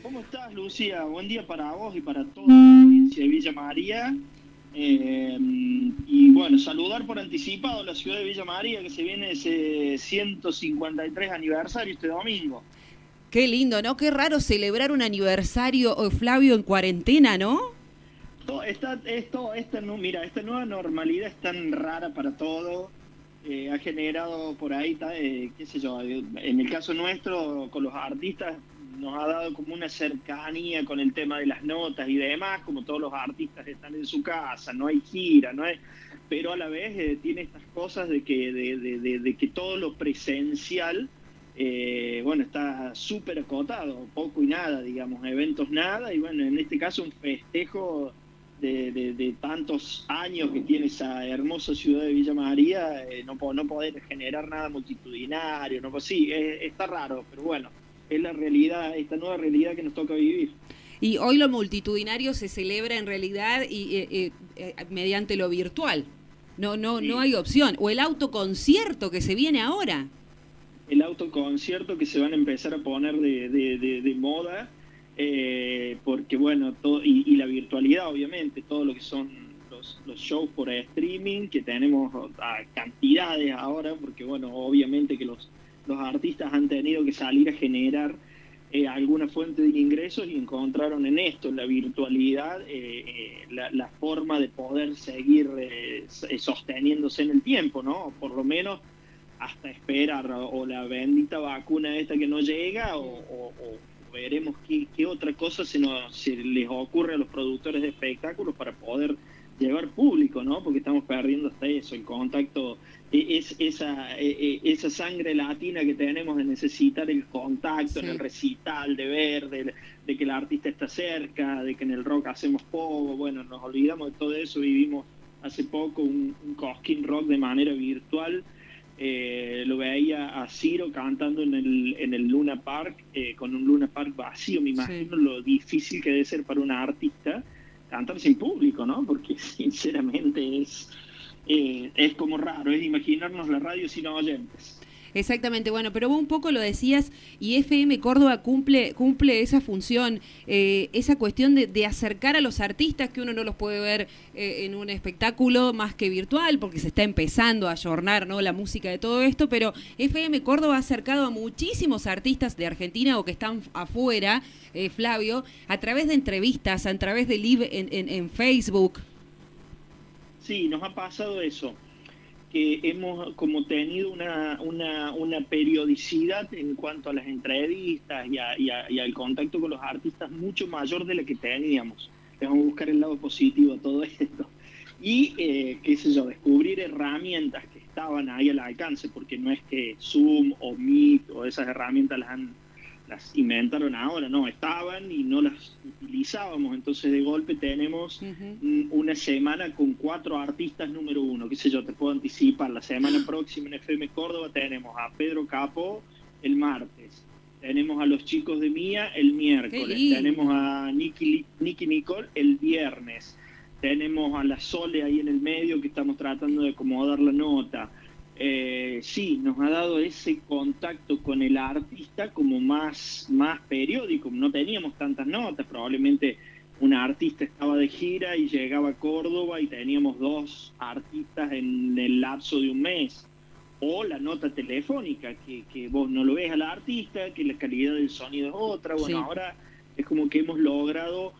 ¿Cómo estás, Lucía? Buen día para vos y para toda la audiencia de Villa María. Y bueno, saludar por anticipado a la ciudad de Villa María, que se viene ese 153 aniversario este domingo. Qué lindo, ¿no? Qué raro celebrar un aniversario, Flavio, en cuarentena, ¿no? Mira, esta nueva normalidad es tan rara para todo. Ha generado por ahí, qué sé yo, en el caso nuestro, con los artistas, nos ha dado como una cercanía con el tema de las notas y demás, como todos los artistas están en su casa, no hay gira, no hay, pero a la vez tiene estas cosas de que todo lo presencial, bueno, está súper acotado, poco y nada, digamos, eventos nada, y bueno, en este caso un festejo de tantos años que tiene esa hermosa ciudad de Villa María, no poder generar nada multitudinario, no, pues sí, está raro, pero bueno, es la realidad, esta nueva realidad que nos toca vivir. Y hoy lo multitudinario se celebra en realidad mediante lo virtual. No Sí, hay opción. O el autoconcierto que se viene ahora. el autoconcierto que se van a empezar a poner de moda, porque bueno, y la virtualidad, obviamente, todo lo que son los shows por streaming, que tenemos a cantidades ahora, porque bueno, obviamente que los artistas han tenido que salir a generar alguna fuente de ingresos y encontraron en esto, en la virtualidad, la forma de poder seguir sosteniéndose en el tiempo, ¿no? Por lo menos hasta esperar o la bendita vacuna esta que no llega o veremos qué otra cosa se les ocurre a los productores de espectáculos para poder llevar público, ¿no? Porque estamos perdiendo hasta eso, el contacto, esa sangre latina que tenemos de necesitar el contacto en el Sí. recital, de ver, de que el artista está cerca, de que en el rock hacemos poco, bueno, nos olvidamos de todo eso, vivimos hace poco un Cosquín Rock de manera virtual. Lo veía a Ciro cantando en el Luna Park, con un Luna Park vacío. Me Sí. imagino lo difícil que debe ser para un artista cantar sin público, ¿no? Porque sinceramente es como raro, es imaginarnos la radio sin oyentes. Exactamente, bueno, pero vos un poco lo decías y FM Córdoba cumple esa función, esa cuestión de acercar a los artistas que uno no los puede ver en un espectáculo más que virtual, porque se está empezando a ayornar, ¿no?, la música de todo esto, pero FM Córdoba ha acercado a muchísimos artistas de Argentina o que están afuera, Flavio, a través de entrevistas, a través de live en Facebook. Sí, nos ha pasado eso, que hemos como tenido una periodicidad en cuanto a las entrevistas y al contacto con los artistas mucho mayor de la que teníamos. Vamos a buscar el lado positivo a todo esto. Y, qué sé yo, descubrir herramientas que estaban ahí al alcance, porque no es que Zoom o Meet o esas herramientas las inventaron ahora, no, estaban y no las utilizábamos, entonces de golpe tenemos Ujú. una semana con 4 artistas número uno, qué sé yo, te puedo anticipar, la semana próxima en FM Córdoba tenemos a Pedro Capó el martes, tenemos a los chicos de Mía el Qué miércoles, tenemos lindo. a Nicky Nicole el viernes, tenemos a la Sole ahí en el medio que estamos tratando de acomodar la nota. Sí, nos ha dado ese contacto con el artista como más periódico, no teníamos tantas notas, probablemente un artista estaba de gira y llegaba a Córdoba y teníamos 2 artistas en el lapso de un mes. O la nota telefónica, que vos no lo ves al artista, que la calidad del sonido es otra. Bueno, Sí. ahora es como que hemos logrado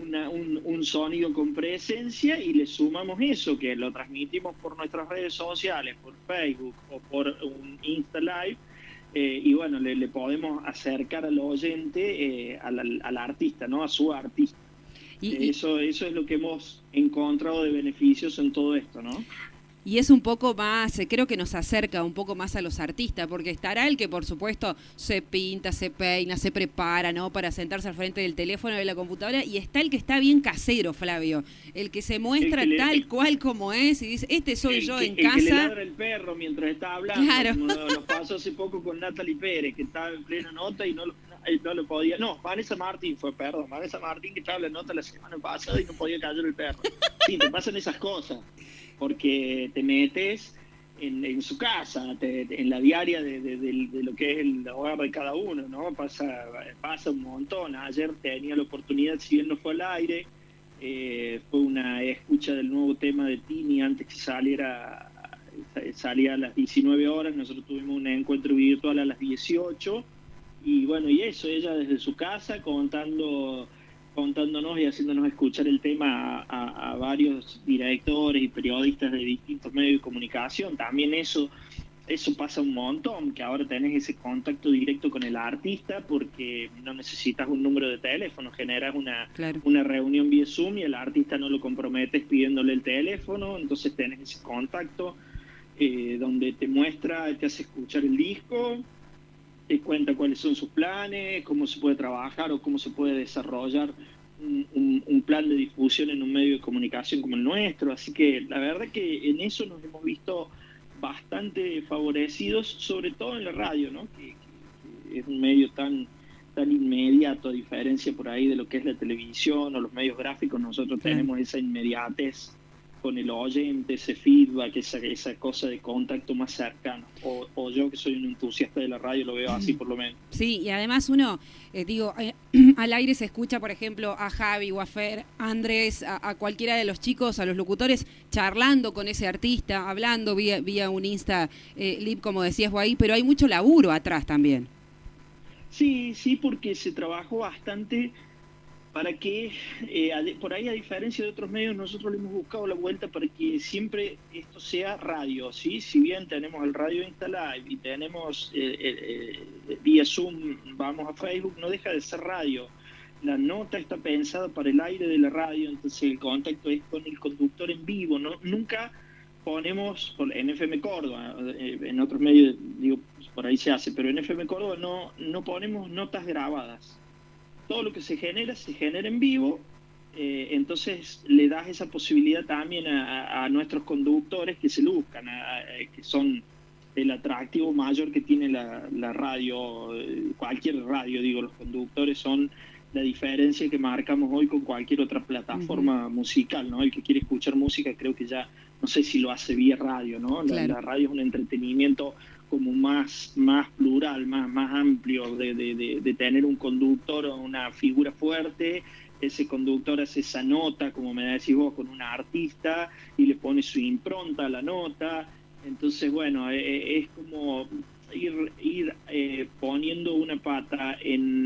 un sonido con presencia y le sumamos eso, que lo transmitimos por nuestras redes sociales, por Facebook o por un Insta Live. Y bueno, le podemos acercar al oyente, al artista, ¿no? A su artista. Y, Eso es lo que hemos encontrado de beneficios en todo esto, ¿no? Y es un poco más, creo que nos acerca un poco más a los artistas, porque estará el que por supuesto se pinta, se peina, se prepara, ¿no?, para sentarse al frente del teléfono de la computadora, y está el que está bien casero, Flavio, el que se El que muestra le, tal cual como es y dice, este soy yo en el que le casa. ladra el perro mientras está hablando, Claro. como nos pasó hace poco con Natalie Pérez, que estaba en plena nota y no lo podía. No, Vanessa Martín fue, perdón, Vanessa Martín que estaba en la nota la semana pasada y no podía callar el perro. Sí, te pasan esas cosas, porque te metes, en su casa, en la diaria de lo que es el hogar de cada uno, ¿no? Pasa un montón. Ayer tenía la oportunidad, si bien no fue al aire, fue una escucha del nuevo tema de Tini antes que salía a las 19 horas, nosotros tuvimos un encuentro virtual a las 18, y bueno, y eso, ella desde su casa contándonos y haciéndonos escuchar el tema a varios directores y periodistas de distintos medios de comunicación. También eso pasa un montón, que ahora tenés ese contacto directo con el artista porque no necesitas un número de teléfono, generas una reunión vía Zoom y el artista no lo comprometes pidiéndole el teléfono, entonces tenés ese contacto donde te muestra, te hace escuchar el disco, te cuenta cuáles son sus planes, cómo se puede trabajar o cómo se puede desarrollar un plan de difusión en un medio de comunicación como el nuestro. Así que la verdad que en eso nos hemos visto bastante favorecidos, sobre todo en la radio, ¿no? Que es un medio tan inmediato, a diferencia por ahí de lo que es la televisión o los medios gráficos. Nosotros tenemos esa inmediatez con el oyente, ese feedback, esa cosa de contacto más cercano. O yo, que soy un entusiasta de la radio, lo veo así por lo menos. Sí, y además uno, al aire se escucha, por ejemplo, a Javi o a Fer, a Andrés, a cualquiera de los chicos, a los locutores, charlando con ese artista, hablando vía un Insta Live, como decías vos ahí, pero hay mucho laburo atrás también. Sí, porque se trabajó bastante para que, por ahí, a diferencia de otros medios, nosotros le hemos buscado la vuelta para que siempre esto sea radio, ¿sí? Si bien tenemos el radio Instalive y tenemos vía Zoom, vamos a Facebook, no deja de ser radio. La nota está pensada para el aire de la radio, entonces el contacto es con el conductor en vivo, ¿no? Nunca ponemos, en FM Córdoba, en otros medios, digo, por ahí se hace, pero en FM Córdoba no ponemos notas grabadas. Todo lo que se genera en vivo, entonces le das esa posibilidad también a nuestros conductores que se luzcan, que son el atractivo mayor que tiene la radio, cualquier radio, digo, los conductores son la diferencia que marcamos hoy con cualquier otra plataforma musical, ¿no? El que quiere escuchar música creo que ya, no sé si lo hace vía radio, ¿no? La radio es un entretenimiento como más plural, más amplio, de tener un conductor o una figura fuerte. Ese conductor hace esa nota, como me decís vos, con una artista y le pone su impronta a la nota. Entonces, bueno, es como ir poniendo una pata en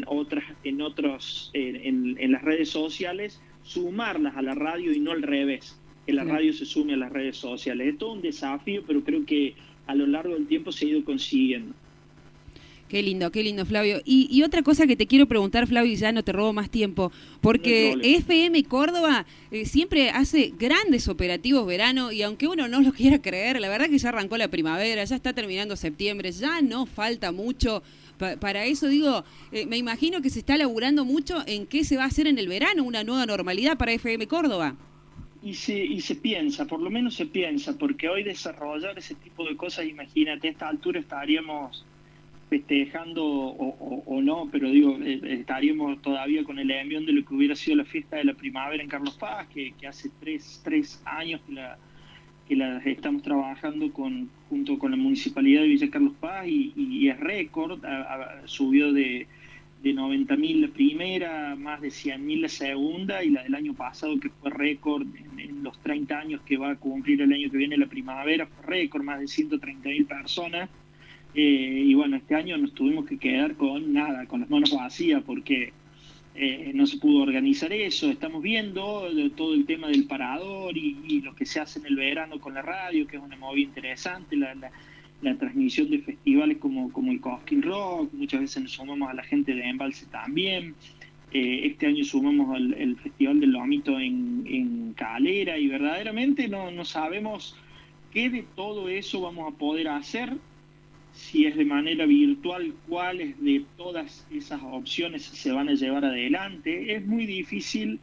las redes sociales, sumarlas a la radio y no al revés, que la radio se sume a las redes sociales. Es todo un desafío, pero creo que a lo largo del tiempo se ha ido consiguiendo. Qué lindo, Flavio. Y otra cosa que te quiero preguntar, Flavio, y ya no te robo más tiempo, porque FM Córdoba siempre hace grandes operativos verano, y aunque uno no lo quiera creer, la verdad que ya arrancó la primavera, ya está terminando septiembre, ya no falta mucho para eso. Digo, me imagino que se está laburando mucho en qué se va a hacer en el verano, una nueva normalidad para FM Córdoba. Y se piensa, por lo menos se piensa, porque hoy desarrollar ese tipo de cosas, imagínate, a esta altura estaríamos festejando o no, pero digo, estaríamos todavía con el envión de lo que hubiera sido la fiesta de la primavera en Carlos Paz, que hace tres años que la estamos trabajando junto con la Municipalidad de Villa Carlos Paz, y es récord, subió de 90.000 la primera, más de 100.000 la segunda, y la del año pasado, que fue récord en los 30 años que va a cumplir el año que viene la primavera, fue récord, más de 130.000 personas. Y bueno, este año nos tuvimos que quedar con las manos vacías, porque no se pudo organizar eso. Estamos viendo todo el tema del parador y lo que se hace en el verano con la radio, que es una movida interesante, la transmisión de festivales como el Cosquín Rock. Muchas veces nos sumamos a la gente de Embalse también. Este año sumamos el Festival del Lomito en Calera, y verdaderamente no sabemos qué de todo eso vamos a poder hacer. Si es de manera virtual, cuáles de todas esas opciones se van a llevar adelante. Es muy difícil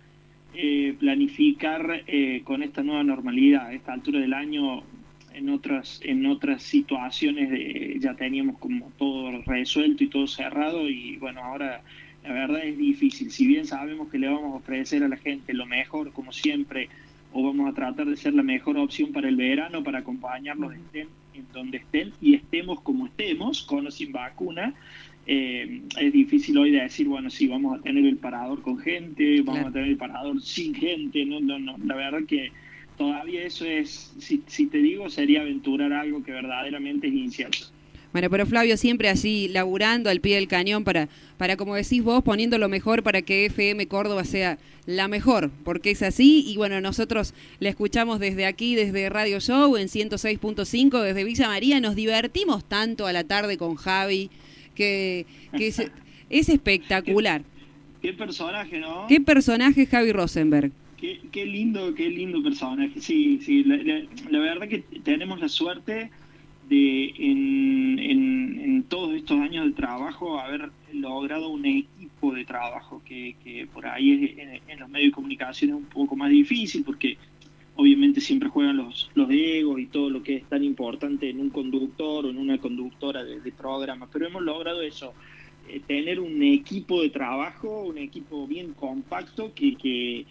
planificar con esta nueva normalidad. A esta altura del año, en otras situaciones ya teníamos como todo resuelto y todo cerrado, y bueno, ahora la verdad es difícil. Si bien sabemos que le vamos a ofrecer a la gente lo mejor, como siempre, o vamos a tratar de ser la mejor opción para el verano, para acompañarlos en donde estén y estemos como estemos, con o sin vacuna. Es difícil hoy de decir, bueno, sí, vamos a tener el parador con gente, vamos a tener el parador sin gente, no, la verdad que todavía eso es, si te digo, sería aventurar algo que verdaderamente es incierto. Bueno, pero Flavio siempre así, laburando al pie del cañón para, como decís vos, poniendo lo mejor para que FM Córdoba sea la mejor, porque es así. Y bueno, nosotros la escuchamos desde aquí, desde Radio Show en 106.5, desde Villa María. Nos divertimos tanto a la tarde con Javi, que es espectacular. Qué personaje, ¿no? Qué personaje Javi Rosenberg. Qué lindo personaje. Sí, la verdad que tenemos la suerte de en todos estos años de trabajo haber logrado un equipo de trabajo que por ahí en los medios de comunicación es un poco más difícil, porque obviamente siempre juegan los egos y todo lo que es tan importante en un conductor o en una conductora de programa, pero hemos logrado eso, tener un equipo de trabajo, un equipo bien compacto que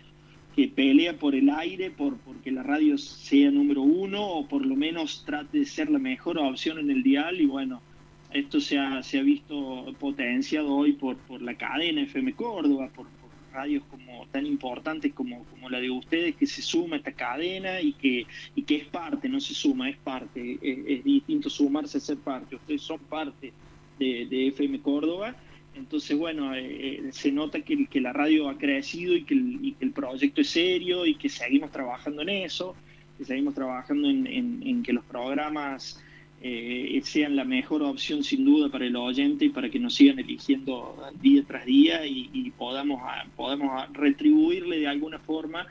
pelea por el aire, porque la radio sea número uno, o por lo menos trate de ser la mejor opción en el dial. Y bueno, esto se ha visto potenciado hoy por la cadena FM Córdoba, por radios como tan importantes como la de ustedes, que se suma a esta cadena y que es parte, no se suma, es parte. Es distinto sumarse a ser parte. Ustedes son parte de FM Córdoba. Entonces, bueno, se nota que la radio ha crecido y que el proyecto es serio y que seguimos trabajando en eso, que seguimos trabajando en que los programas sean la mejor opción sin duda para el oyente y para que nos sigan eligiendo día tras día y podamos retribuirle de alguna forma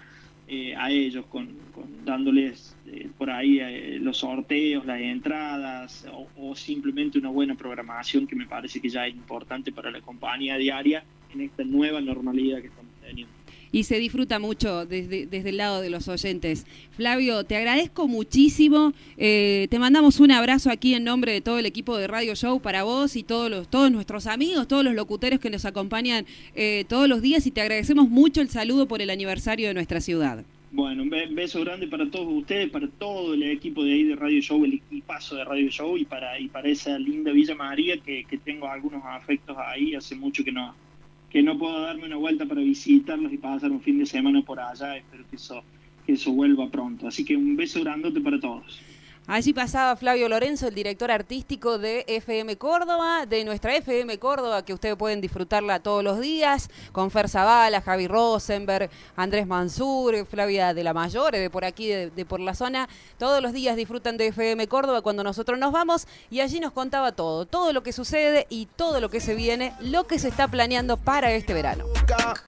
a ellos dándoles por ahí los sorteos, las entradas o simplemente una buena programación, que me parece que ya es importante para la compañía diaria en esta nueva normalidad que estamos teniendo. Y se disfruta mucho desde el lado de los oyentes. Flavio, te agradezco muchísimo. Te mandamos un abrazo aquí en nombre de todo el equipo de Radio Show para vos y todos nuestros amigos, todos los locutores que nos acompañan todos los días, y te agradecemos mucho el saludo por el aniversario de nuestra ciudad. Bueno, un beso grande para todos ustedes, para todo el equipo de ahí de Radio Show, el equipazo de Radio Show, y para esa linda Villa María que tengo algunos afectos ahí. Hace mucho que no puedo darme una vuelta para visitarlos y pasar un fin de semana por allá. Espero que eso vuelva pronto. Así que un beso grandote para todos. Allí pasaba Flavio Lorenzo, el director artístico de FM Córdoba, de nuestra FM Córdoba, que ustedes pueden disfrutarla todos los días, con Fer Zavala, Javi Rosenberg, Andrés Mansur, Flavia de la Mayor, de por aquí, de por la zona. Todos los días disfrutan de FM Córdoba cuando nosotros nos vamos, y allí nos contaba todo lo que sucede y todo lo que se viene, lo que se está planeando para este verano.